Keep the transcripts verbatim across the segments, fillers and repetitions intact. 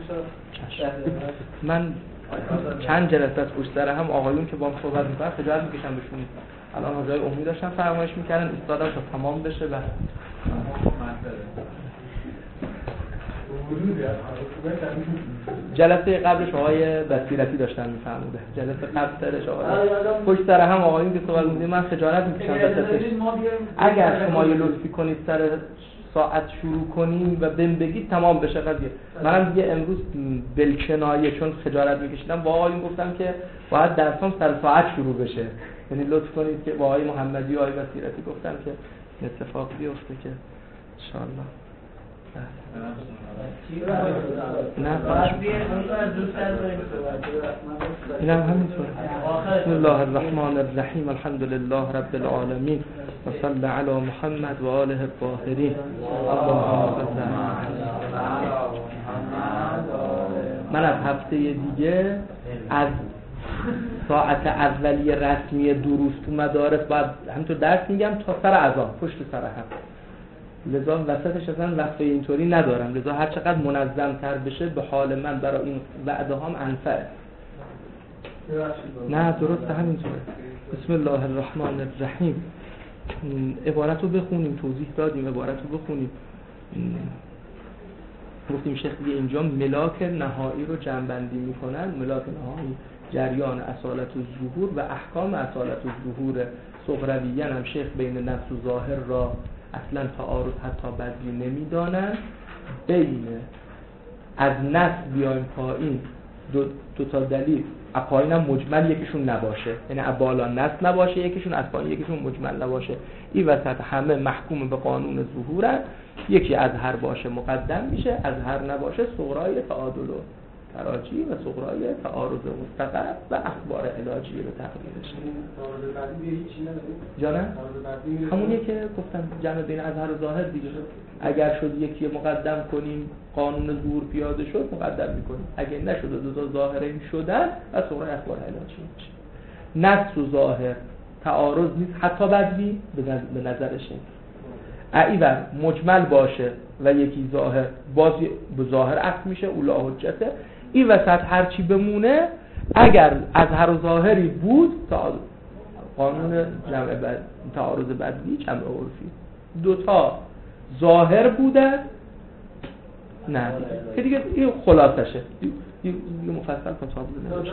من چند جلسه از پشت سر هم آقایون که با هم صحبت می‌کردن خجالت می‌کشم بهشون. الان حاجای امید داشتن فرمایش می‌کردن استادم تا تمام بشه و جلسه قبلش آقای بصیرتی داشتن می‌فرموده. جلسه قبل سرش آقای پشت سر هم آقایون که صحبت می‌کردن من خجالت می‌کشم وسطش. اگر شما یه لطفی کنید سر ساعت شروع کنیم و بهم بگید تمام بشه قضیه. منم دیگه امروز بلکنایه چون خجالت می‌کشیدم با آقایون گفتم که باید درسام سر ساعت شروع بشه. یعنی لطف کنید که با آقای محمدی و آقای بصیرتی گفتم که اتفاق بیفته که ان شاء الله. نه اینم همینطوره. بسم الله الرحمن الرحیم الحمد لله رب العالمین و صلی علی محمد و آله الطاهرین. من از هفته دیگه از ساعت اولیه رسمی دروس تو مدارس باید همینطور درس میگم تا سر اذان پشت سر هم، لذا وسطش اصلا وقفه اینطوری ندارم، لذا هر چقدر منظم تر بشه به حال من برای این وعده هام انفعه. نه درست همینطوره. بسم الله الرحمن الرحیم. عبارت رو بخونیم، توضیح دادیم عبارت رو بخونیم. گفتیم شیخ دیگه اینجا ملاک نهایی رو جمع‌بندی میکنن. ملاک نهایی جریان اصالت و ظهور و احکام اصالت و ظهور صغرویین هم شیخ بین نفس و ظاهر را اصلا تعارض حتی بدلی نمیدانن. بین از نص بیایم پایین دو, دو تا دلیل پایین هم مجمل یکیشون نباشه، یعنی بالا نص نباشه یکیشون، از پایین یکیشون مجمل نباشه. این وسط همه محکوم به قانون ظهورن. یکی از هر باشه مقدم میشه، از هر نباشه صغرای تعادل و تراجی و صغرای تعارض مستقر و اخبار علاجی رو تقریرش. تعارض بعدی به هیچی نداره. جانم؟ همونیه که گفتم جمع بین اظهر و ظاهر دیگه. اگر شد یکی مقدم کنیم قانون ظهور پیاده شد مقدم میکنیم، اگه نشد دو تا ظاهرین شدن و صغرای اخبار علاجی میشه. نص و ظاهر تعارض نیست حتی بدلی به نظرش. ایور مجمل باشه و یکی ظاهر باز به ظاهر عکس میشه اولا حجته. این وسط هرچی بمونه اگر از هر ظاهری بود قانون جمع بد... تعارض بدلی جمع عرفی دوتا ظاهر بوده نه که دیگه این خلاصشه. یه مفصل کتاب بوده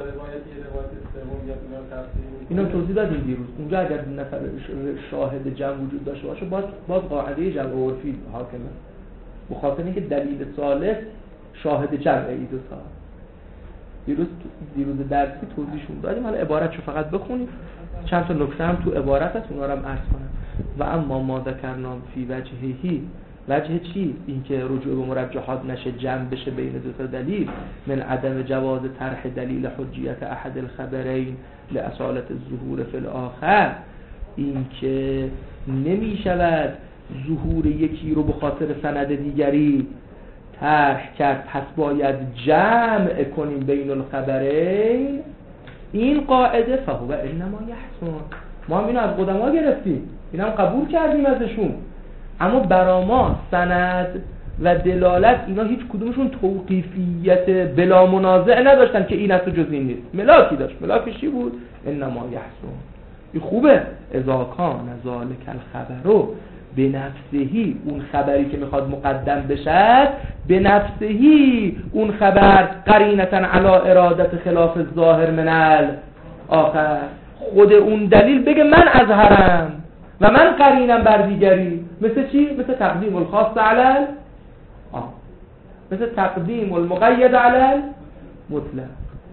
اینا توضیح دادیم دیروز. اونجا اگر نفر شاهد جمع وجود داشته باشه باز باز قاعده جمع عرفی حاکمه، بخاطر اینکه دلیل ثالث شاهد جمع ای دو تا. دیروز دیروز درسی توضیحشون دادیم. حالا عبارتشو فقط بخونیم، چند تا نکته هم تو عبارت هست اونا رو هم عرض کنم. و اما ما ذکرنا فی وجههی، وجه چی؟ اینکه رجوع به مرجحات نشه، جمع بشه بین دو تا دلیل. من عدم جواز طرح دلیل حجیت احد الخبرین لاصالت الظهور فی الاخر، اینکه نمی شود ظهور یکی رو به خاطر سند دیگری طرح کرد، پس باید جمع کنیم بین الخبرین. این قاعده فهو انما یحسن، ما هم اینو از قدما گرفتیم، اینم قبول کردیم ازشون، اما برا ما سند و دلالت اینا هیچ کدومشون توقیفیت بلا منازع نداشتن که این است و جز این نیست. ملاکی داشت. ملاکش چی بود؟ انما یحسن. این خوبه. اذا کان ذالک الخبرو به نفسهی، اون خبری که میخواد مقدم بشه به نفسهی اون خبر قرینتا علی ارادت خلاف الظاهر من الاخر، خود اون دلیل بگه من اظهرم و من قرینم بر دیگری. مثل چی؟ مثل تقدیم الخاص علی آه. مثل تقدیم المقید علی مطلق.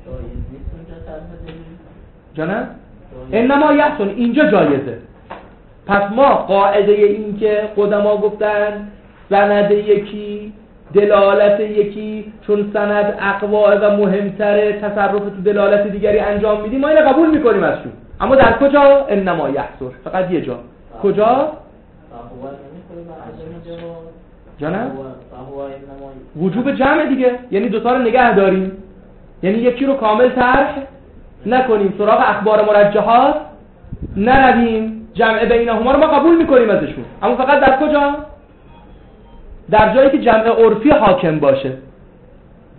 جانم؟ انما یحسن اینجا جایزه. پس ما قاعده این که قدما گفتن سند یکی دلالت یکی، چون سند اقوا و مهمتره تصرف تو دلالت دیگری انجام میدیم، ما اینو قبول میکنیم ازشون. اما در کجا؟ انما یحصر، فقط یه جا. کجا؟ جانم؟ وجوب جمع دیگه، یعنی دوتا رو نگه داریم، یعنی یکی رو کامل طرح نکنیم، سراغ اخبار مرجحات نرویم، جمع بینهما رو ما قبول میکنیم ازشون، اما فقط در کجا؟ در جایی که جمع عرفی حاکم باشه.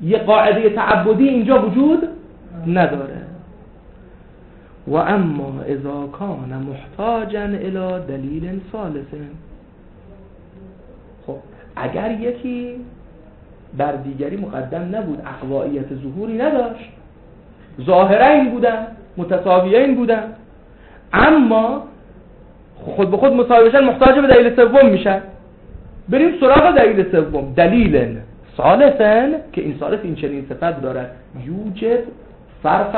یه قاعده تعبدی اینجا وجود نداره. و اما اذا کان محتاجا الی دلیل ثالث، خب اگر یکی بر دیگری مقدم نبود، اقوائیت ظهوری نداشت، ظاهرا این بودن، متساویین بودن، اما خود به خود مساوی بشن، محتاج به دلیل سوم میشن. بریم سراغ دلیل سوم، دلیل ثالثن که این ثالث این چنین صفت دارد، یوجب فرق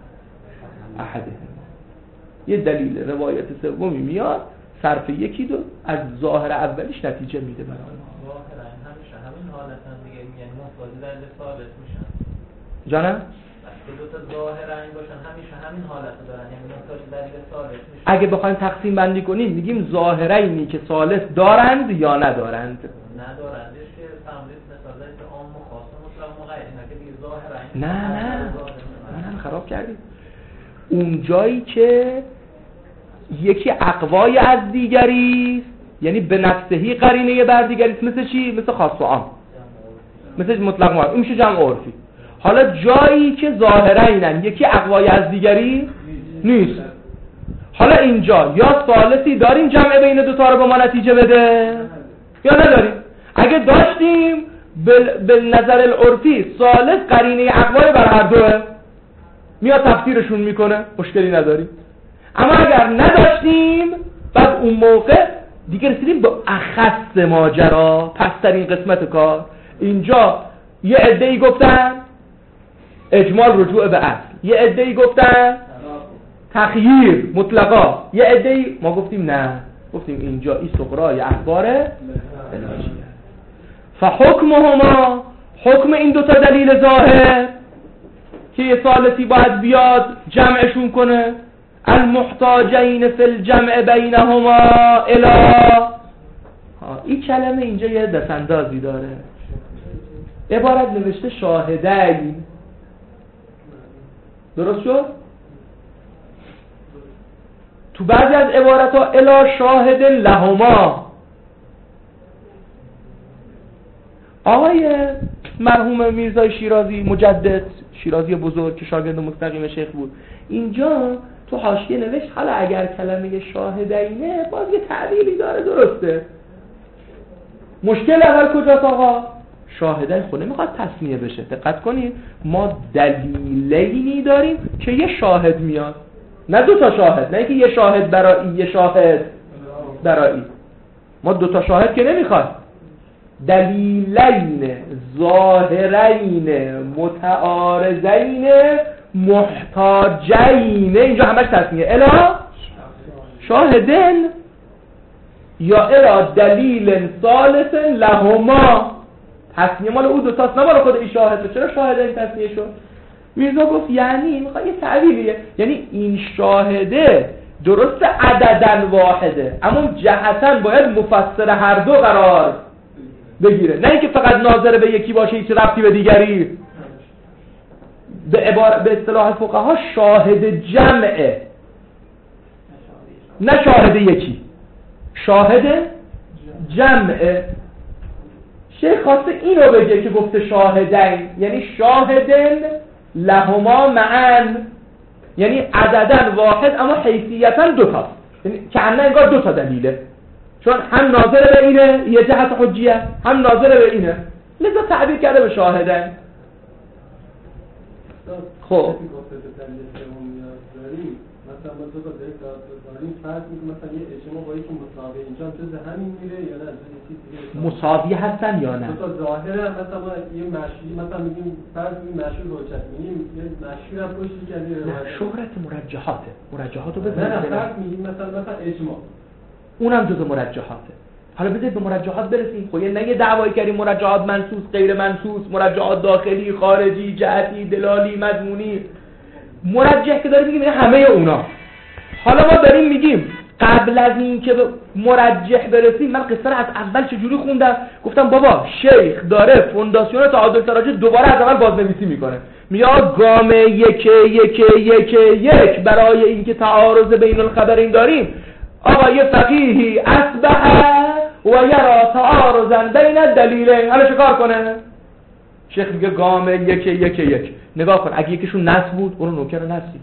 احدهما. یه دلیل روایت سومی میاد صرف یکی دو از ظاهر اولیش نتیجه میده برای ما. ظاهرا همیشه همین حالتن دیگه، یعنی محتاج دلیل ثالث میشن. جانم؟ که دو تا ظاهرا باشن همیشه همین حالت دارن، یعنی محتاج دلیل ثالث میشن. اگه بخوایم تقسیم بندی کنیم میگیم ظاهرینی که ثالث دارند یا ندارند. ندارندش که فهمید مثلا دلیل عام و خاص مطلق مقید، نه که دیگه ظاهرا. نه نه نه خراب کردید. اون جایی که یکی اقوای از دیگری، یعنی به نفسهی قرینه بر دیگری، مثل چی؟ مثل خاص و عام، مثل مطلق مقید، این میشه جمع عرفی. حالا جایی که ظاهرا اینن یکی اقوای از دیگری نیست، حالا اینجا یا ثالثی داریم جمع بین دو تا رو به ما نتیجه بده یا نداریم. اگه داشتیم به نظر العرفی ثالث قرینه اقوای بر هر دوه، میاد تفسیرشون میکنه، مشکلی نداریم. اما اگر نداشتیم بعد اون موقع دیگه رسیدیم به اخص ماجرا، پسترین قسمت کار. اینجا یه عده‌ای گفتن اجمال رجوع به اصل، یه عده‌ای گفتن تخییر مطلقا، یه عده‌ای ما گفتیم نه، گفتیم اینجا این صغرای اخبار الهیه. فحکمهما، حکم این دوتا دلیل ظاهر که یه ثالثی باید بیاد جمعشون کنه، المحتاجین فی الجمع بینهما الی، این کلمه اینجا یه دستاندازی داره. عبارت نوشته شاهدین، درست شد؟ تو بعضی از عبارت ها الی شاهد لهما. آقای مرحوم میرزای شیرازی، مجدد شیرازی بزرگ که شاگرد مستقیم شیخ بود، اینجا تو حاشیه نوشت حالا اگر کلمه شاهدینه باز یه تعبیری داره، درسته. مشکل اول کجاست آقا؟ شاهدین خود نمیخواد تسمیه بشه. دقت کنید ما دلیلینی داریم که یه شاهد میاد، نه دو تا شاهد، نه که یه شاهد برای یه شاهد برای. ما دو تا شاهد که نمیخواد، دلیلین ظاهرین متعارضین محتاجین، اینجا همش تصمیه الا شاهدن یا الا دلیل ثالث لهما. تصمیه مال او دوتاست، نه مال خود این شاهد. چرا شاهدین تصمیه شد؟ میرزا گفت یعنی میخواد یه تعبیریه، یعنی این شاهده درست عددن واحده اما جهتن باید مفسر هر دو قرار بگیره، نه اینکه فقط ناظر به یکی باشه هیچ ربطی به دیگری. به عبارت به اصطلاح فقها شاهد جمعه، نه شاهد یکی، شاهد جمعه. شیخ خواسته این رو بگه که گفته شاهدین، یعنی شاهدن لهما معن، یعنی عددن واحد اما حیثیتا دو تا، یعنی کأنه انگار دو تا دلیله، چون هم ناظر به اینه یه جهت حجیه، هم ناظر به اینه، لذا تعبیر کرده به شاهدن. خب مثلا ما دو تا دلیل داریم، فرض می‌کنیم مثلا یه اجماع با یکی مساوی، اینجا جز همین میره یا نه جز چیز دیگه مساوی هستن یا نه؟ دو تا ظاهره. مثلا ما یه مشهور مثلا میگیم فرض میگیم مشهور حجت، میگیم یه مشهور هم پشتی کردی نه شهرت مرجحاته، مرجحاتو بزنید. نه نه فرض میگیم مثلا مثلا اجماع اونم جز مرجحاته. حالا بذارید به مرجحات برسیم. خب یه نگه دعوایی کردیم مرجحات منصوص، غیر منصوص، مرجحات داخلی، خارجی، جهتی، دلالی، مضمونی. مرجح که داریم میگیم این همه اونا. حالا ما داریم میگیم قبل از این که به مرجح برسیم، من قصه رو از اول چجوری خوندم، گفتم بابا شیخ داره فونداسیون تعادل تراجع دوباره از اول بازنویسی میکنه، میاد گام یک یک یک یک برای اینکه تعارض بین الخبرین داریم. آقا یه فقیهی اصبح و یرا تعارضا بین الدلیلین، حالا چه کار کنه؟ شیخ میگه گام یک یک یک. نگاه کن اگه یکیشون نص بود اونو نوکر نصی.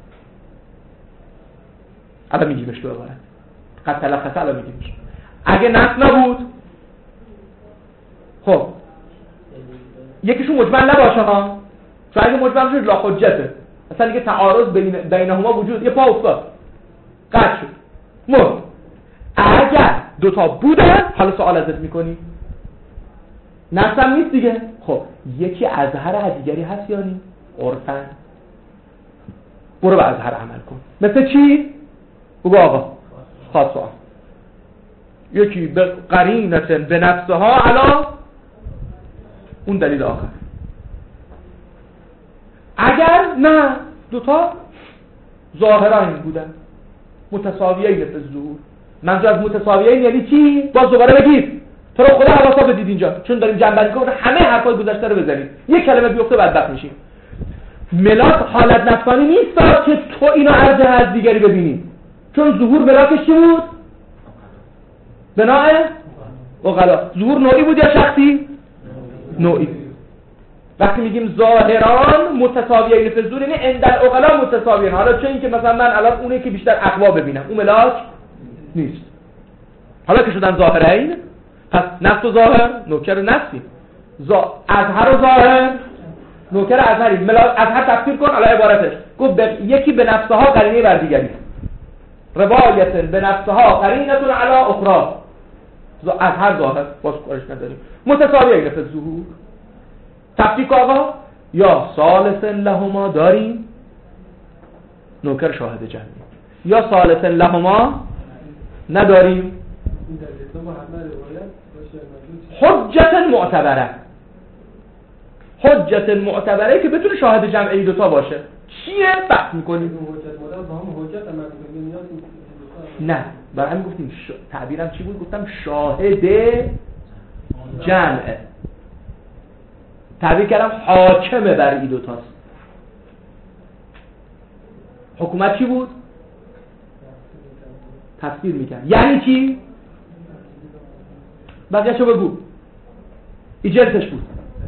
الان میگیمش تو عبارت قد تلخص الان میگیمش. اگه نص نبود خب یکیشون مجمل نباشه ها، چون اگه مجمل شد لا حجته، اصلا دیگه تعارض بین بینهما وجود یه پا افتاد قطع شد مرد. اگر دوتا بودن حالا سوال ازت میکنی نص هم نیست دیگه، خب یکی اظهر از دیگری هست یا نی؟ عرفاً برو به اظهر عمل کن. مثل چی؟ بگو آقا خاص سوال یکی به قرینت به نفسها علا اون دلیل آخر. اگر نه دوتا ظاهرا این بودن متساویین فی الظهور. منظور از متساویین یعنی چی؟ باز دوباره بگید تو رو خدا حواسا بدید اینجا، چون داریم جنبندی کنیم همه حرفای گذشته رو بزنید یک کلمه بیفته بدبخت میشیم. ملاک حالت نفسانی نیست که تو اینو ارجح از دیگری ببینی، چون ظهور ملاکش چی بود؟ بناء عقلا. ظهور نوعی بود یا شخصی؟ نوعی. وقتی میگیم ظاهران متساویین فی الظهور یعنی عند العقلا متساویین. حالا چه این که مثلا من الان اونه که بیشتر اقوا ببینم اون ملاک نیست. حالا که شدن ظاهرین پس نفس و ظاهر نوکر نفسی، زا... اظهر و ظاهر نوکر اظهری. ملاک اظهر تفسیر کن الان عبارتش گفت ب... یکی به نفسها قرینه بر دیگری، روایت به نفسها قرینه علی اخرى. اظهر ظاهر باز کارش نداریم متساویین فی الظهور. تفکیک آقا یا ثالث لهما داریم نوکر شاهد جمعی، یا ثالث لهما نداریم حجت معتبره. حجت معتبره که بتونه شاهد جمعی دوتا باشه. چیه؟ بحث میکنیم. نه برای همین گفتیم ش... تعبیرم چی بود؟ گفتم شاهد جمعه. تعبیر کردم حاکمه بر این دوتاست. حکومت چی بود؟ تفسیر میکنم. یعنی چی؟ بقیه‌شو بگو. ایجلتش بود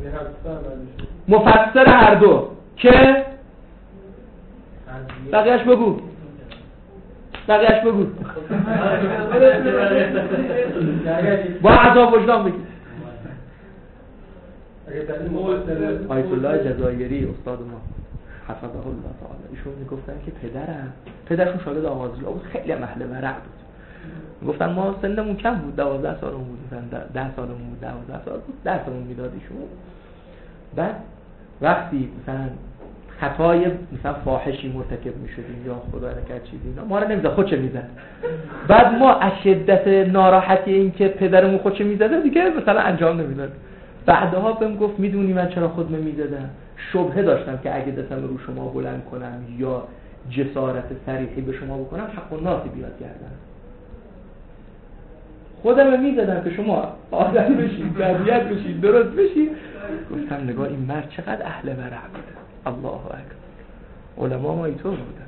مفسر هر دو که بقیه‌اش بگو بقیه‌اش بگو با عذاب وجدان بگی. آیت الله جزایری استاد ما حفظه الله تعالی ایشون میگفتن که پدرم پدرشون شاگرد آمازیلا بود، خیلی اهل ورع بود. گفتن ما سنمون کم بود، دوازده سالمون بود، مثلا ده سالمون بود، دوازده سال بود، ده سالمون میداد ایشون. بعد وقتی مثلا خطای مثلا فاحشی مرتکب میشدیم یا خدا نکرد چیزی اینا ما رو نمیذاره خودش میزد. بعد ما از شدت ناراحتی این که پدرمون خودش میزده دیگه مثلا انجام نمیداد. بعدها بهم گفت میدونی من چرا خودم میزدم؟ شبهه داشتم که اگه دستم رو شما بلند کنم یا جسارت صریحی به شما بکنم حق و ناسی بیاد گردن. خودم میزدم که شما آدم بشید، تربیت بشید، درست بشید. گفتم نگاه این مرد چقدر اهل ورع بوده. الله اکبر. علما ما اینطور بودن.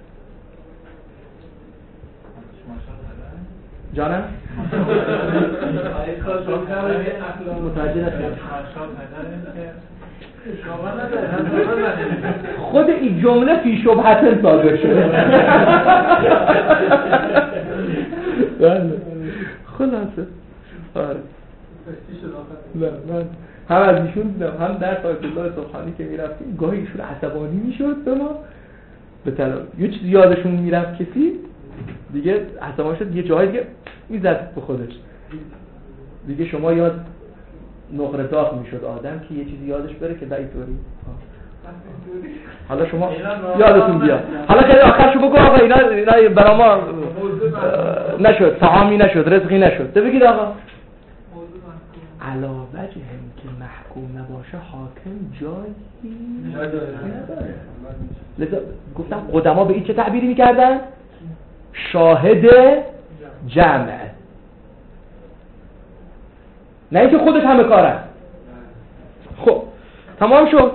جانم؟ متوجه نشدم. خود این جمله فی شبهتن صادر شده. بله. خلاصه. آره. نه من هم از ایشون دیدم هم در آیت الله سبحانی که میرفتیم گاهی ایشون عصبانی میشد به ما به طلا یه چیز یادشون میرفت کسی دیگه عصبانی شد یه جایی دیگه میزد به خودش دیگه شما یاد نقره داغ میشد آدم که یه چیزی یادش بره که اینطوری. حالا شما یادتون بیاد حالا خیلی آخرشو بگو آقا اینا اینا برای ما نشد طعامی نشد رزقی نشد تو بگید آقا علاوه هم که محکوم نباشه حاکم جایی نداره. لذا گفتم قدما به این چه تعبیری میکردن؟ شاهد جمع، نه اینکه خودش همه کاره. خب تمام شد.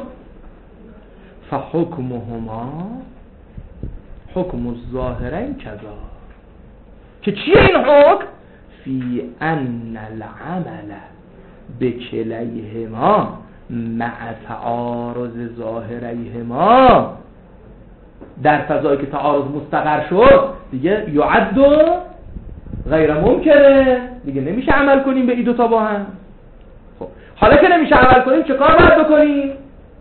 فحکمهما حکم الظاهرین کذا که چیه این حکم؟ فی ان العمل بکلیهما مع تعارض ظاهریهما، در فضایی که تعارض مستقر شد دیگه یعد غیر ممکنه، دیگه نمیشه عمل کنیم به این دوتا با هم. خب حالا که نمیشه عمل کنیم چه کار باید بکنیم؟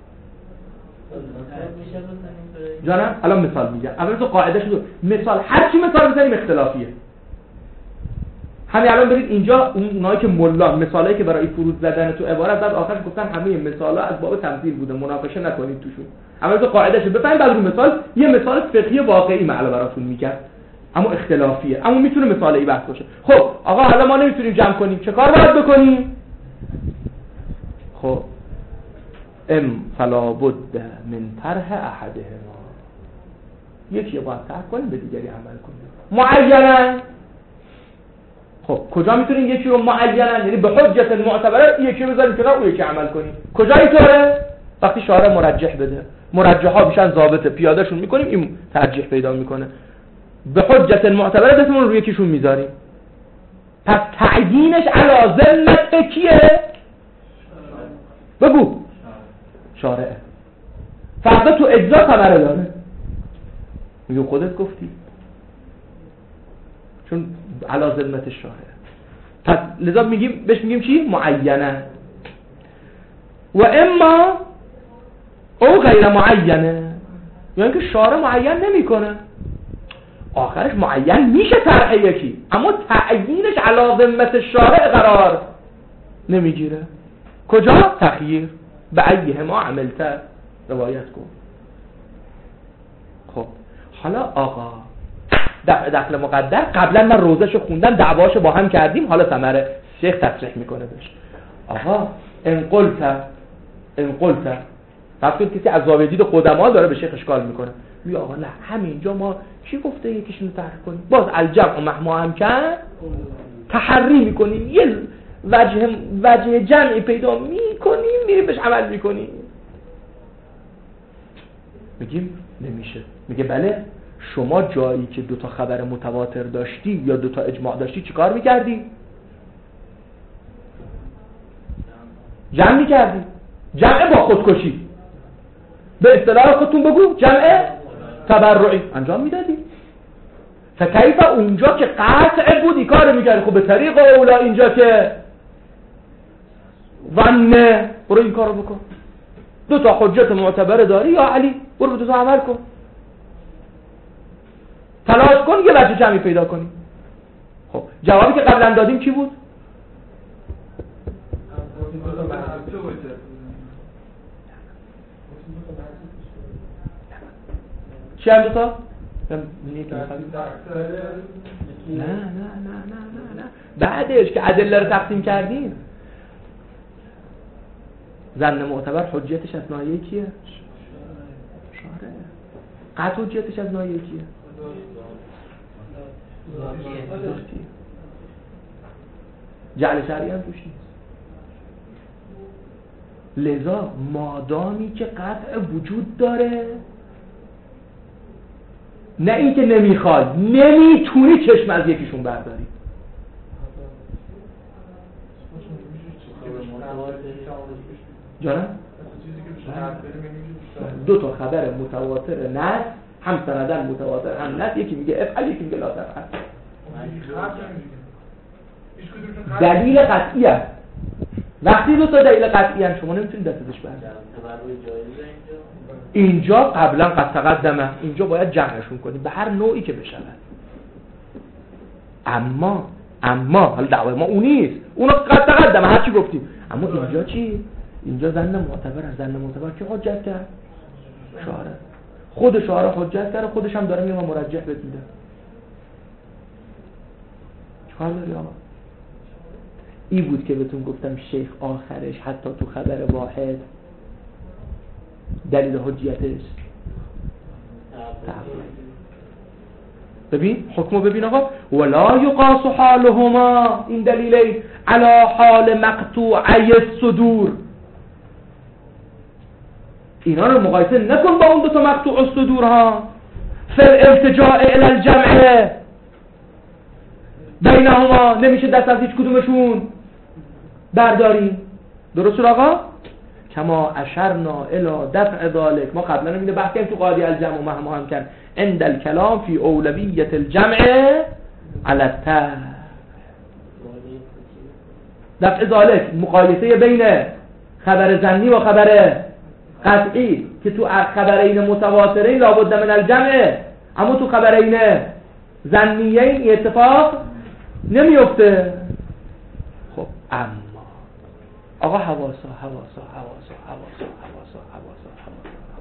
جانم الان مثال میگم. اول تو قاعده شد مثال، هر چی مثال بزنیم اختلافیه. همین الان برید اینجا اونایی که ملا مثالایی که برای فرود زدن تو عبارت بعد آخرش گفتن همه مثالا از باب تمثیل بوده، مناقشه نکنید توشون. اول تو قاعده شد بفهمید، بعد رو مثال یه مثال فقهی واقعی معلومه براتون میگم، اما اختلافیه، اما میتونه مثالی بحث باشه. خب آقا حالا ما نمیتونیم جمع کنیم، چه کار باید بکنیم؟ خب ام فلا بد من طرح احدهما، یکی باید طرح کنیم به دیگری عمل کنیم معینا. خب کجا میتونیم یکی رو معینا، یعنی به حجت معتبره یکی بذاریم کنار اون یکی عمل کنیم؟ کجا اینطوره؟ وقتی شارع مرجح بده، مرجحا میشن ضابط پیادهشون میکنیم، این ترجیح پیدا میکنه، به حجت معتبره دستمون رو یکیشون میذاریم. پس تعیینش علی ذمت کیه؟ بگو شارعه. فردا تو اجزا ثمره داره، میگه خودت گفتی، چون علی ذمت شارعه. پس لذا میگیم بهش میگیم چی؟ معینه. و اما او غیر معینه، یعنی که شارع معین نمیکنه، آخرش معین میشه طرح یکی، اما تعیینش علی ذمت شارع قرار نمیگیره. کجا؟ تخییر به ایهما عملت، روایت کن. خب حالا آقا دخل مقدر قبلا من روزش خوندم، دعواشو با هم کردیم، حالا ثمره شیخ تصریح میکنه بهش. آقا ان قلت ان قلت وقتی کسی از زاویه دید قدما داره به شیخ اشکال میکنه، میگه آقا نه همینجا ما چی گفته یکیشون طرح کنیم، باز الجمع مهما هم کرد تحری میکنیم، یه وجه وجه جمعی پیدا میکنیم میریم بهش عمل میکنیم. میگیم نمیشه. میگه بله، شما جایی که دوتا خبر متواتر داشتی یا دوتا اجماع داشتی چیکار میکردی؟ جمع میکردی، جمع با خودکشی، به اصطلاح خودتون بگو جمع تبرعی انجام میدادی. فکیف اونجا که قطع بودی کار میکردی، خب به طریق اولا اینجا که ونه برو این کارو بکن، دو تا حجت معتبر داری یا علی برو دو تا عمل کن، تلاش کن یه وجه جمعی پیدا کنی. خب جوابی که قبلا دادیم چی بود؟ چی هم دو تا؟ نه نه نه نه نه نه بعدش که ادله رو تقسیم کردیم، ظن معتبر حجتش از ناحیه کیه؟ شارع. قطع حجتش از ناحیه کیه؟ جعل شرعی هم توش نیست. لذا مادامی که قطع وجود داره، نه این که نمیخواد، نمیتونی چشم از یکیشون برداری. جانم؟ دو تا خبر متواتر نه، هم سندن متواتر هم نه، یکی میگه افعل یکی میگه لا تفعل. دلیل قطعی است. وقتی دو تا دلیل قطعی هست شما نمیتونید دستش بردارید. اینجا قبلا قد تقدمه، اینجا باید جمعشون کنیم به هر نوعی که بشود. اما اما حالا دعوای ما اون نیست، اونو قد تقدمه هر چی گفتیم، اما اینجا چی؟ اینجا ظن معتبر از ظن معتبر که حجت کرد شارع، خود شارع حجت کرد، خودش هم داره میگه من مرجح بهت میدم. چیکار داری آقا؟ این بود که بهتون گفتم شیخ آخرش حتی تو خبر واحد دلیل حجیتش ببین حکمو ببین آقا، ولا یقاس حالهما، این دلیلی علی حال مقطوعی الصدور، اینا رو مقایسه نکن با اون دو تا مقطوع الصدور ها. فل التجاء الی الجمع بینهما، نمیشه دست از هیچ کدومشون برداریم. درست شد آقا؟ کما اشرنا الی دفع ذلک. ما قبلا اینو بحث کردیم تو قاضی الجمع مهما هم کن عند الکلام فی اولویت الجمع علی التر. دفع ذلک مقایسه بین خبر ظنی و خبر قطعی که تو خبرین متواترین لابد من الجمع، اما تو خبرین ظنیین این اتفاق نمیفته. خب اما آقا حواسا حواسا حواسا حواسا حواسا حواسا حواسا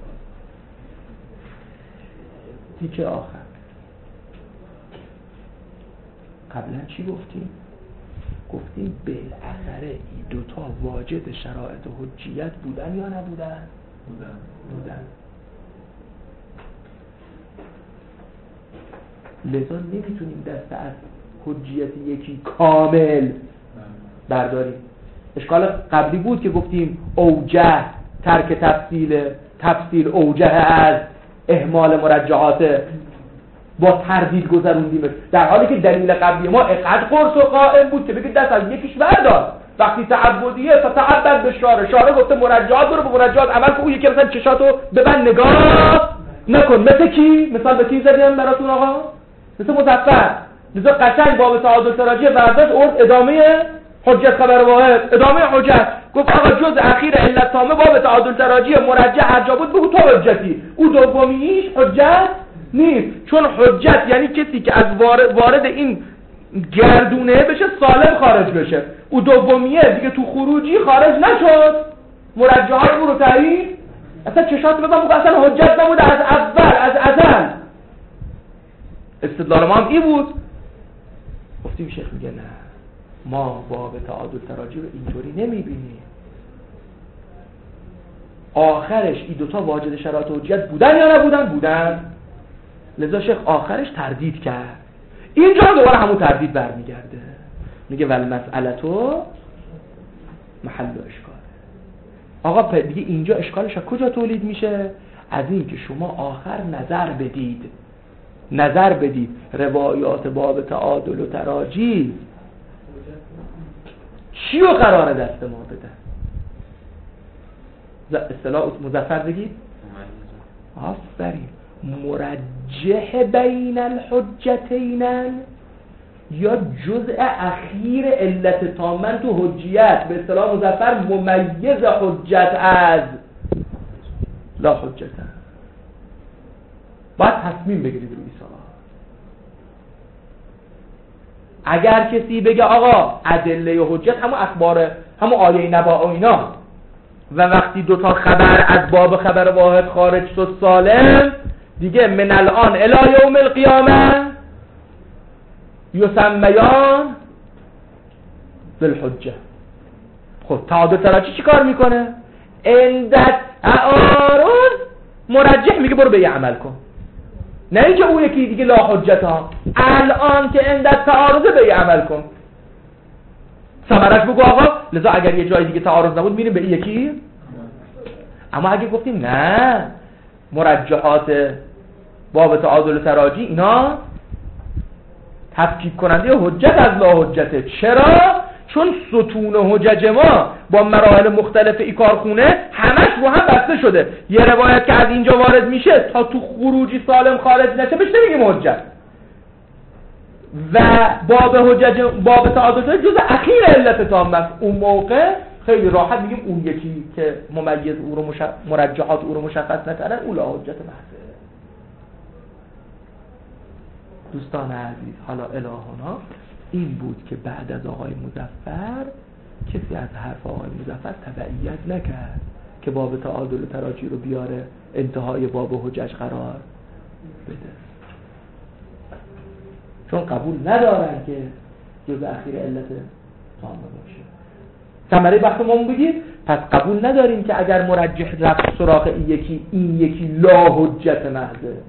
تیکه آخر قبلا چی گفتیم؟ گفتیم بالاخره این دوتا واجد شرایط حجیت بودن یا نبودن؟ بودن بودن. لذا نمیتونیم دست از حجیت یکی کامل برداریم. اشکال قبلی بود که گفتیم اوجه ترک تفصیل تفصیل اوجه از اهمال مرجعات با تردید گذروندیم، در حالی که دلیل قبلی ما اقعد قرص و قائم بود که بگید دست از یکیش بردار. وقتی تعبدیه فتعبد به شاره، شاره گفته مرجعات برو به مرجعات عمل کن، اون یکی مثلا چشاتو ببند نگاه نکن. مثل کی؟ مثال به کی زدیم براتون آقا؟ مثل مظفر. لذا قشنگ باب تعادل تراجیح برداشت ارد ادامه حجت خبر واحد، ادامه حجت. گفت آقا جز اخیر علت تامه باب تعادل تراجیح مرجع هر جا بود بگو تو حجتی، او دومیش حجت نیست. چون حجت یعنی کسی که از وارد این گردونه بشه سالم خارج بشه، او دومیه دیگه تو خروجی خارج نشد، مرجعات او رو تایید اصلا چشات بزن بگو اصلا حجت نبوده از اول از ازل. استدلال ما هم این بود. گفتیم شیخ میگه نه، ما باب تعادل تراجیح رو اینطوری نمیبینیم. آخرش این دوتا واجد شرایط حجیت بودن یا نبودن؟ بودن. لذا شیخ آخرش تردید کرد. اینجا دوباره همون تردید برمیگرده، میگه ول مسئلتو محل اشکال. آقا دیگه اینجا اشکالش از کجا تولید میشه؟ از این که شما آخر نظر بدید نظر بدید روایات باب تعادل و تراجیح چی رو قراره دست ما بدن؟ اصطلاح مظفر بگید آفرین مرجح بین الحجتین یا جزء اخیر علت تامن تو حجیت، به اصطلاح مظفر ممیز حجت از لا حجت. باید تصمیم بگیرید روی سوال. اگر کسی بگه آقا ادله حجت همون اخبار همون آیه نبا و اینا، و وقتی دوتا خبر از باب خبر واحد خارج شد سالم، دیگه من الان الی یوم القیامه یسمیان بالحجه. خب تعادل تراجیح چی کار میکنه؟ عند تعارض مرجح میگه برو به یه عمل کن، نه اینکه اون یکی دیگه لا حجت ها. الان که عند تعارض به یه عمل کن، ثمرش بگو آقا. لذا اگر یه جای دیگه تعارض نبود میریم به این یکی. اما اگه گفتیم نه مرجحات باب تعادل تراجیح اینا تفکیک کننده حجت از لا حجته. چرا؟ چون ستون حجج ما با مراحل مختلف ای کارخونه همش رو هم بسته شده. یه روایت که از اینجا وارد میشه تا تو خروجی سالم خارج نشه بهش نمیگیم حجت. و باب حجج باب تعادل جز اخیر علت تامه است. اون موقع خیلی راحت میگیم اون یکی که ممیز او رو مش... مرجحات او رو مشخص نکردن اون لا حجت محضه. دوستان عزیز، حالا الهانا این بود که بعد از آقای مظفر کسی از حرف آقای مظفر تبعیت نکرد که باب تعادل و تراجیح رو بیاره انتهای باب حجج قرار بده، چون قبول ندارن که جز اخیر علت تامه باشه. ثمره بحث ما بگید پس قبول نداریم که اگر مرجح رفت سراغ این یکی این یکی لا حجت محضه.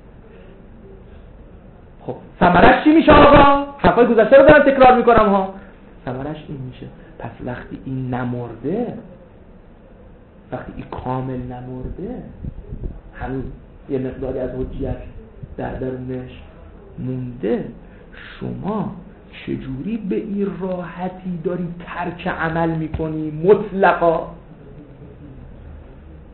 خب ثمرش چی میشه آقا؟ حرفای گذشته رو دارم تکرار میکنم ها. ثمرش این میشه پس وقتی این نمرده، وقتی این کامل نمرده، هنوز یه مقداری از حجیت در درونش مونده، شما چجوری به این راحتی داری ترک عمل میکنی مطلقا؟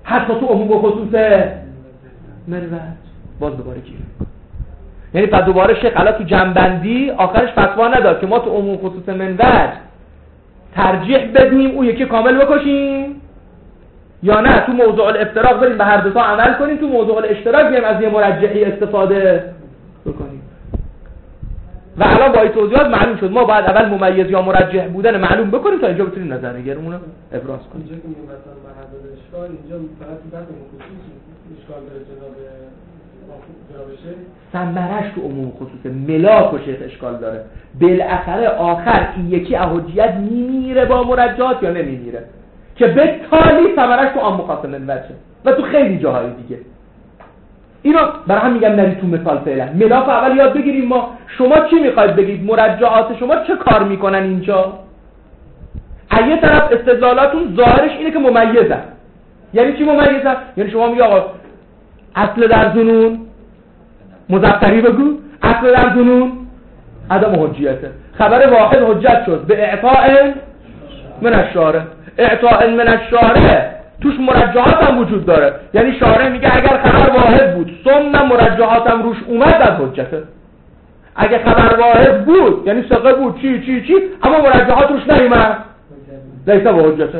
حتی تو عموم و خصوص منوج باز دوباره گیر میکنه. یعنی بعد دوباره شیخ الان تو جنبندی آخرش فتوا نداد که ما تو عموم خصوص منوج ترجیح بدیم اون یکی کامل بکشیم یا نه تو موضوع الافتراق بریم به هر دو تا عمل کنیم، تو موضوع الاشتراک بریم از یه مرجحی استفاده بکنیم. و الان با این توضیحات معلوم شد ما باید اول ممیز یا مرجح بودن معلوم بکنیم تا اینجا بتونیم نظرنگرمون رو ابراز کنیم. اینجا که میگیم مثلا محدود اشکال اینجا فقط تو بحث خصوص اشکال داره جناب جناب شیخ ثمرش تو عموم خصوص ملاک و شیخ اشکال داره. بالاخره آخر این یکی حجیت میمیره با مرجحات یا نمیمیره که به تالی ثمرش تو عام مخاصم منوجه و تو خیلی جاهای دیگه. اینو برای هم میگم نرید تو مثال فعلا. ملاک اول یاد بگیریم ما. شما چی میخواید بگید؟ مرجحات شما چه کار میکنن اینجا؟ از یه طرف استدلالاتون ظاهرش اینه که ممیزن. یعنی چی ممیزن؟ یعنی شما میگی آقا اصل در ظنون مزفتری بگو، اصل در ظنون عدم حجیته. خبر واحد حجت شد به اعطاء من الشارع. اعطاء من الشارع توش مرجحات هم وجود داره. یعنی شارع میگه اگر خبر واحد بود ثم مرجحات هم روش اومد در حجته. اگه خبر واحد بود یعنی ثقه بود چی چی چی اما مرجحات روش نیومد لیس به حجته.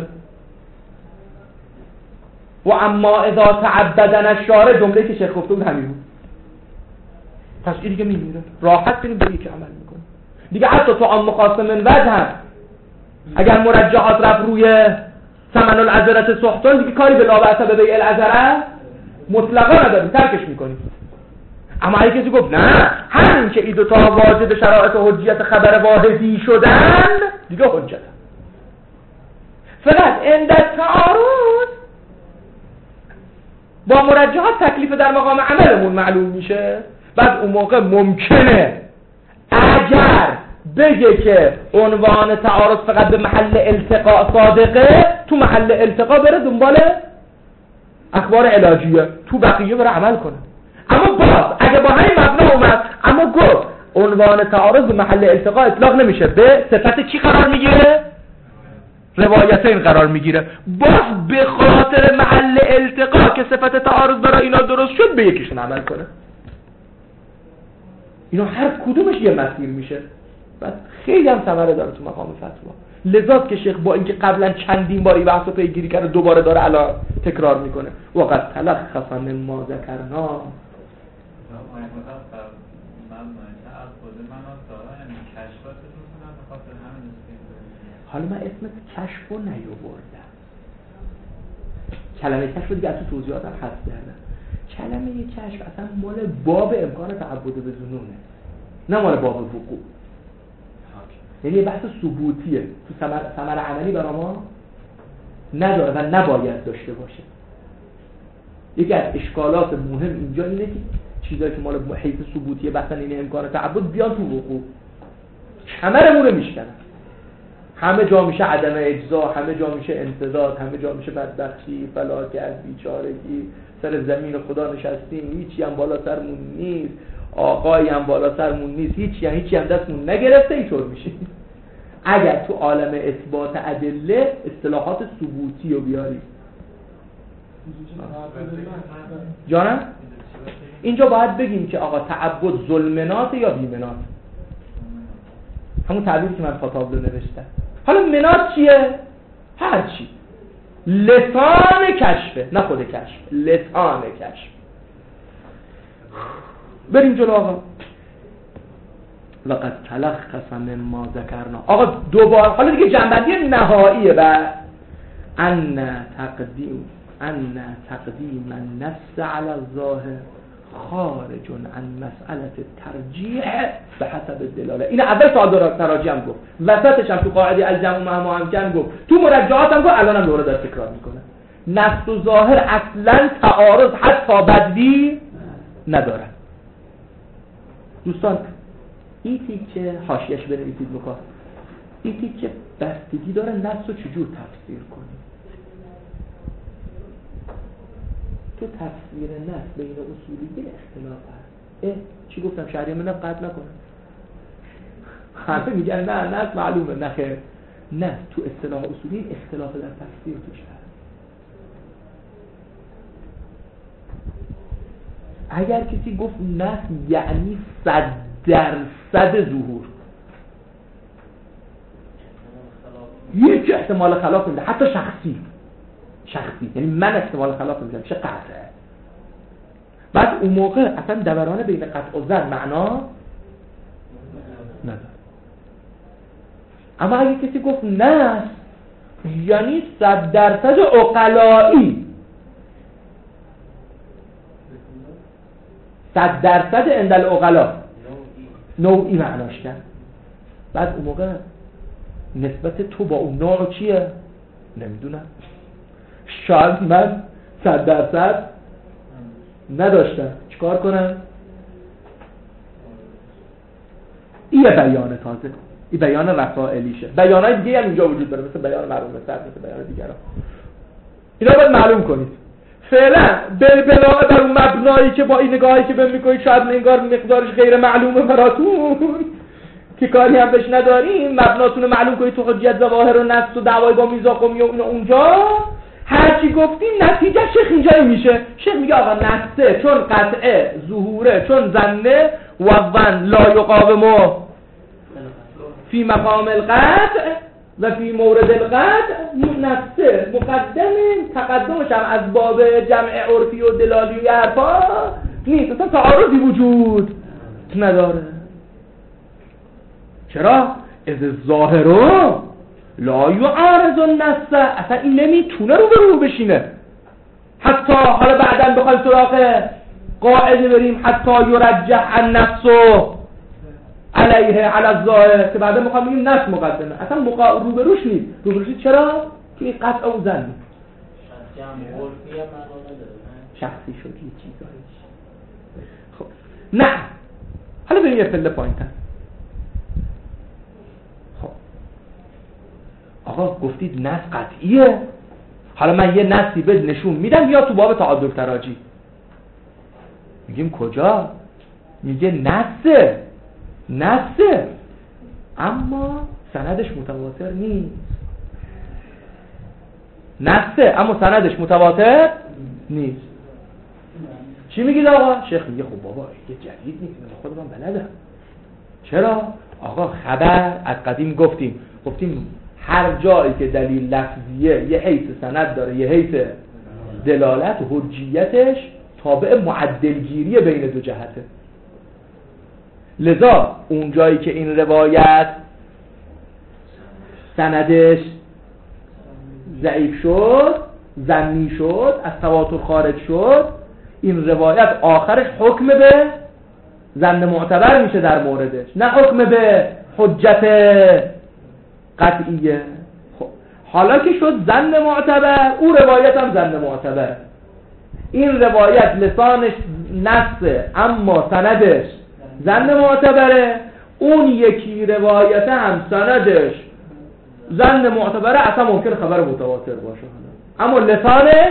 و اما اذا تعبدن الشارع جمله که شیخ گفته بود همین بود. پس این دیگه میمیره راحت کنیم به یک عمل میکنه دیگه. حتی تو عام مخاصم منوج هم اگر مرجحات رفت روی ثمن العذرت سحتون دیگه کاری به لابعث به بیع العذره مطلقا نداریم، ترکش میکنیم. اما اگه کسی گفت نه همین که این دو تا واجد شرایط حجیت خبر واحدی شدن دیگه حجت فقط عند تعارض با مرجحات تکلیف در مقام عملمون معلوم میشه. بعد اون موقع ممکنه اگر بگه که عنوان تعارض فقط به محل التقاء صادقه تو محل التقاء بره دنبال اخبار علاجیه، تو بقیه بره عمل کنه. اما باز اگه با همین مبنا اومد اما گفت عنوان تعارض به محل التقاء اطلاق نمیشه، به صفت چی قرار میگیره؟ روایتین قرار میگیره. باز به خاطر محل التقاء که صفت تعارض برای اینا درست شد به یکیشون عمل کنه. اینا هر کدومش یه مسیر میشه. بعد خیلی هم ثمره داره تو مقام فتوا. لذا که شیخ با اینکه قبلا چندین باری بحثو پیگیری کرده دوباره داره الان تکرار میکنه. وقت تلخص من ما ذکرنا. حالا من اسم کشف رو نیاوردم. کلمه کشف دیگه از تو توضیحاتم حذف کردم. کلمه کشف اصلا مال باب امکان تعبد به ظنونه، نه مال باب وقوع. یعنی بحث ثبوتیه، تو ثمر ثمر عملی برای ما نداره و نباید داشته باشه. یکی از اشکالات مهم اینجا اینه که چیزایی که مال حیث ثبوتیه بحثن این امکان تعبد بیان تو وقوع، کمرمون رو میشکنن. همه جا میشه عدم اجزا، همه جا میشه انتضاد، همه جا میشه بدبختی، فلاکت، بیچارگی، سر زمین خدا نشستیم، هیچی هم بالا سرمون نیست، آقایی هم بالا سرمون نیست، هیچی هم هیچی هم دستمون نگرفته، اینطور میشه. اگر تو عالم اثبات ادله اصطلاحات ثبوتی رو بیاری جانم اینجا باید بگیم که آقا تعبد ظلمنات یا بیمنات، همون تعبیری که من خطاب رو نوشتم. حالا منات چیه؟ هر چی لسان کشفه، نه خود کشف، لسان کشف. بریم جلو آقا. لقد تلخص مما ذکرنا. آقا دوباره حالا دیگه جنبندی نهاییه و ان تقدیم ان تقدیم النص علی الظاهر خارج عن مسئله ترجیح به حسب الدلاله. این اول سوال تراجی هم گفت، وسطش هم تو قاعده الجمع مع ممکن گفت، تو مرجعات هم گفت، الان هم دوره داره تکرار میکنه. نص و ظاهر اصلا تعارض حتی بدوی نداره. دوستان این تیکه حاشیه‌اش بنویسید بکن. این تیکه بستگی داره نص رو چجور تفسیر کنی. تو تفسیر نص بین اصولیین اختلاف هست. اه چی گفتم؟ شهریه من قطع نکنم. همه میگن نه نص معلومه. نه خیر، نص تو اصطلاح اصولیین اختلاف در تفسیر توش هست. اگر کسی گفت نس یعنی صد درصد ظهور، یک احتمال خلاف میده، حتی شخصی شخصی یعنی من احتمال خلاف میدم چه قطعه. بعد اون موقع اصلا دوران بین قطع و ظن معنا نداره. اما اگه کسی گفت نه یعنی صد درصد عقلایی، صد درصد عند العقلا، نوعی معناش کرد، بعد اون موقع نسبت تو با اون نوع چیه؟ نمیدونم، شاید من صد درصد نداشتم، چیکار کنم؟ این بیان تازه، این بیان رسائلیشه. بیانای دیگه هم اینجا وجود داره، مثل بیان مرحوم صدر، مثل بیان دیگران. اینا باید معلوم کنید. فعلا به بنا بر اون مبنایی که با این نگاهی که بهم میکنید شاید انگار مقدارش غیر معلومه براتون که کاری هم بهش نداریم، مبناتون رو معلوم کنید تو حجیت ظواهر و نص و دعوای با میزاق و اینا اونجا هر چی گفتیم نتیجه شیخ اینجا میشه. شیخ میگه آقا نصه چون قطعه، ظهوره چون ظنه، و ظن لا یقاوم فی مقام القطع و فی مورد القطع، نصه مقدم تقدمش هم از باب جمع عرفی و دلالی و حرفا نیست، اصلا تعارضی وجود نداره. چرا؟ از ظاهرو لا یعارض النص، اصلا این نمیتونه رو به رو بشینه. حتی حالا بعداً بخوایم سراغ قاعده بریم، حتی یرجح النفس علیه علی الظاهر، که بعدا میخوام بگیم نفس مقدمه، اصلا مقا... رو به روش نیست. رو به روش چرا؟ که این قطع او زن شخصی شد یه چیزایی. خب نه، حالا بریم یه پله پایین‌تر. آقا گفتید نص قطعیه، حالا من یه نصی بهت نشون میدم یا تو باب تعادل تراجی. میگیم کجا؟ میگه نصه نصه اما سندش متواتر نیست. نصه اما سندش متواتر نیست. چی میگید آقا؟ شیخ میگه خب بابا یه جدید نیست، من خودم بلدم. چرا؟ آقا خبر از قدیم گفتیم گفتیم هر جایی که دلیل لفظیه یه حیث سند داره یه حیث دلالت، حجیتش تابع معدلگیری بین دو جهته. لذا اون جایی که این روایت سندش ضعیف شد، ظنی شد، از تواتر خارج شد، این روایت آخرش حکم به ظن معتبر میشه در موردش، نه حکم به حجت قطعیه. خب حالا که شد ظن معتبر، او روایت هم ظن معتبر. این روایت لسانش نصه اما سندش ظن معتبره، اون یکی روایت هم سندش ظن معتبره، اصلا ممکن خبر متواتر باشه اما لسانش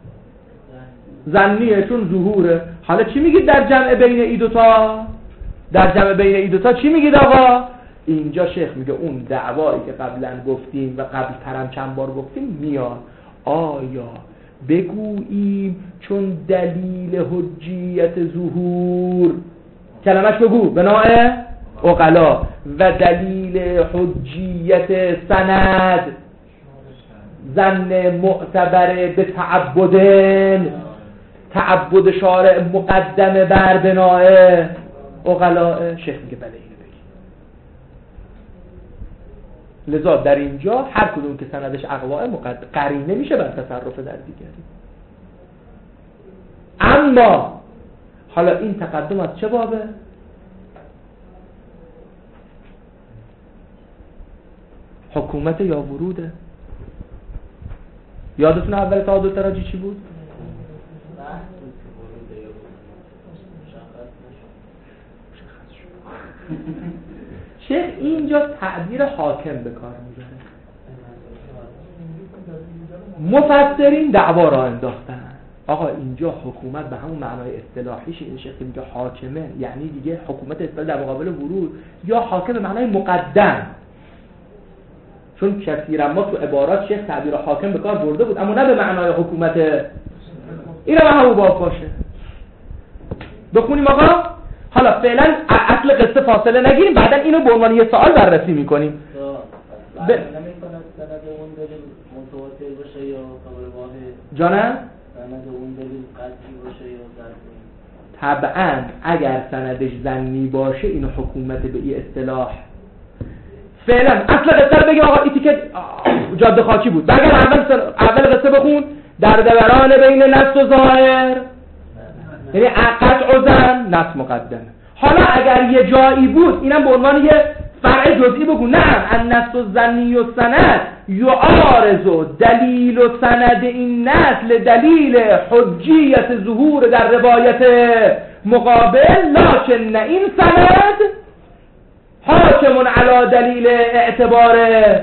ظنیه چون ظهوره. حالا چی میگید در جمع بین ای دوتا؟ در جمع بین ای دوتا چی میگید آقا؟ اینجا شیخ میگه اون دعوایی که قبلا گفتیم و قبل ترم چند بار گفتیم میاد. آیا بگوییم چون دلیل حجیت ظهور، کلمش بگو بناء عقلا، و دلیل حجیت سند ظن معتبر به تعبدن، تعبد شارع مقدمه بر بناء عقلا. شیخ میگه بله اینو بگی. لذا در اینجا هر کدوم که سندش اقواه مقدم قرینه میشه بر تصرف در دیگری. اما حالا این تقدم از چه بابه؟ حکومت یا وروده؟ یادتون اول تعادل تراجی چی بود؟ شیخ اینجا تعبیر حاکم به کار میبره. مفسرین دعوا را انداختن. آقا اینجا حکومت به همون معنای اصطلاحیش، این شیخ میگه حاکمه یعنی دیگه حکومت اصطلاح در مقابل ورود، یا حاکم به معنای مقدم. چون کثیرا ما تو عبارات شیخ تعبیر حاکم به کار برده بود اما نه به معنای حکومت. اینا به همون باب باشه. بخونیم آقا. حالا فعلا اصل قصه فاصله نگیریم، بعدا اینو به عنوان یه سوال بررسی میکنیم. ب... نمی‌کند سند اون دلیل متواتر باشه یا خبر واحد؟ جانم؟ سند اون دلیل قطعی باشه یا ظنی؟ طبعا اگر سندش ظنی باشه اینو حکومت به این اصطلاح. فعلا اصل قصه رو بگیم آقا. ایتی که جاده خاکی بود، بگم اول اول قصه بخون. در دوران بین نص و ظاهر، یعنی قطع و ظن، نص مقدمه. حالا اگر یه جایی بود اینم به عنوان یه فرع جزئی بگو. نه، النص الظنی و سند یعارض دلیل و سند این نسل دلیل حجیت ظهور در روایت مقابل، لکن این سند حاکم علی دلیل اعتبار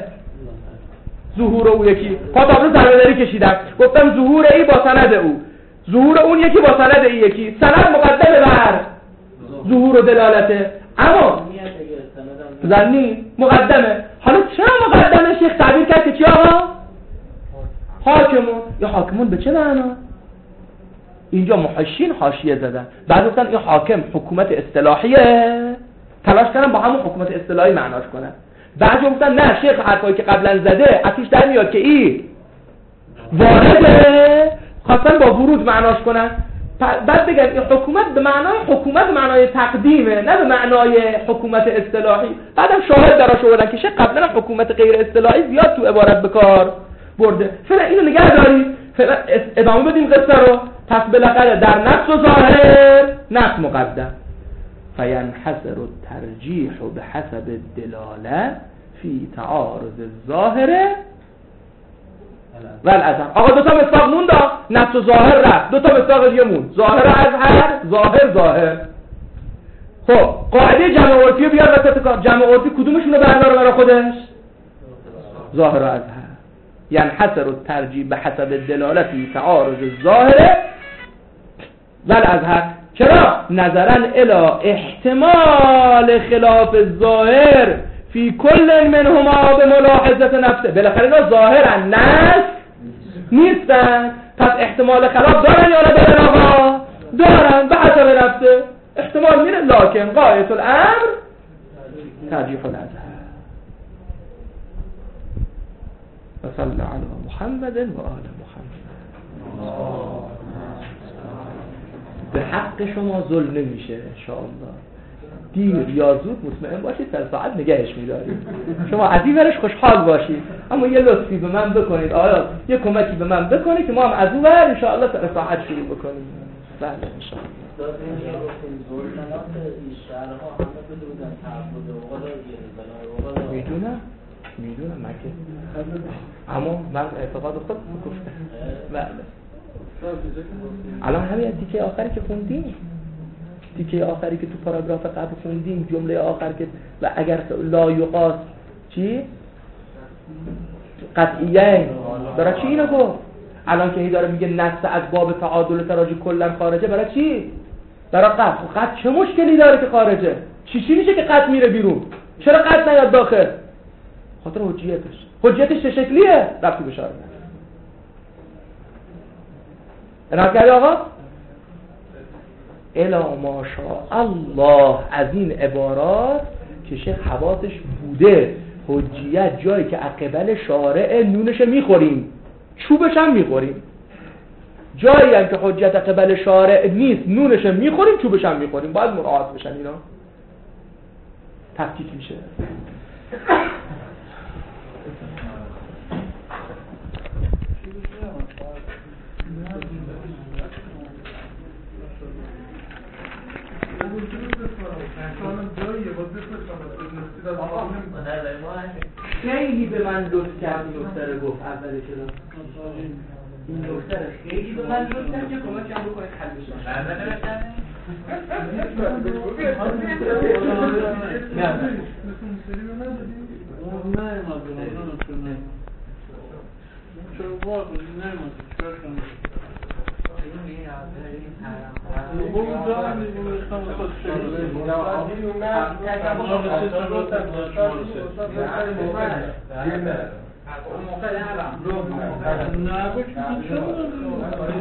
ظهور او یکی. خاطر رو ضربه‌داری کشیدم، گفتم ظهور ای با سند او، ظهور اون یکی با سند ای یکی. سند مقدمه بر ظهور و دلالته، اما ظنی مقدمه. حالا چرا مقدمه؟ شیخ تعبیر کرد که چی آقا؟ حاکمون. یا حاکمون به چه معنا؟ اینجا محشین حاشیه زدن، بعد گفتن این حاکم حکومت اصطلاحیه، تلاش کردن با همون حکومت اصطلاحی معناش کنن. بعد گفتن نه، شیخ حرفایی که قبلا زده از توش در میاد که این وارده، خواستن با ورود معناش کنن. بعد بگن این حکومت به معنای حکومت به معنای تقدیمه، نه به معنای حکومت اصطلاحی. بعدم شاهد دراش آوردن که شیخ قبلا حکومت غیر اصطلاحی زیاد تو عبارت به کار برده. فعلا اینو نگه داریم، فعلا ادامه بدیم قصه رو. پس بالاخره در نص و ظاهر نص مقدم. فینحصر الترجیح بحسب الدلاله فی تعارض الظاهر والازهر. آقا دو تا مصداق موند، نص و ظاهر رفت، دو تا مصداق دیگه موند، ظاهر و ازهر، ظاهر ظاهر. خب قاعده جمع عرفی رو بیار وسط کار. جمع عرفی کدومشون رو برداره برای خودش؟ ظاهر و ازهر. ینحصر الترجیح بحسب الدلاله فی تعارض الظاهر والازهر. چرا؟ نظرا الی احتمال خلاف الظاهر فی کل منهما به ملاحظه نفسه. بالاخره اینا ظاهرن، نص نیستن، پس احتمال خلاف دارن یا ندارن آقا؟ دارن به حسب نفسه. احتمال میره، لکن غایت الامر ترجیح الازهر. و صلی علی محمد و آل محمد. به حق شما ظلم نمیشه انشاءالله. دیر یا زود مطمئن باشید تا ساعت نگهش می‌دارید. شما از این ورش خوشحال باشید، اما یه لطفی به من بکنید، آیا یه کمکی به من بکنید که ما هم از اون ور انشاءالله تا ساعت شروع بکنیم. بله انشاءالله. میدونم میدونم مگه، اما من اعتقاد خود گفتم. بله. الان همین تیکه آخری که خوندیم، تیکه آخری که تو پاراگراف قبل خوندیم، جمله آخر که و اگر لا یقاس چی؟ قطعیه برای چی اینو گفت؟ الان که هی داره میگه نص از باب تعادل تراجی کلا خارجه، برای چی؟ برای قطع. قطع چه مشکلی داره که خارجه؟ چی چی میشه که قطع میره بیرون؟ چرا قطع نیاد داخل؟ خاطر حجیتش. حجیتش چه شکلیه؟ ربطی به شارع نداره. عنایت کردی آقا؟ الا ماشاء الله از این عبارات که شیخ حواسش بوده، حجیت جایی که عقبل شارع نونش میخوریم، چوبش هم میخوریم. جایی هم که حجیت عقبل شارع نیست، نونش میخوریم، چوبش هم میخوریم. باید مراعات بشن اینا. تفکیک میشه. خیلی به من لطف کرد این نکته رو گفت اولی که این نکته رو خیلی به من لطف کرد که کمک هم بکنید حل بشه.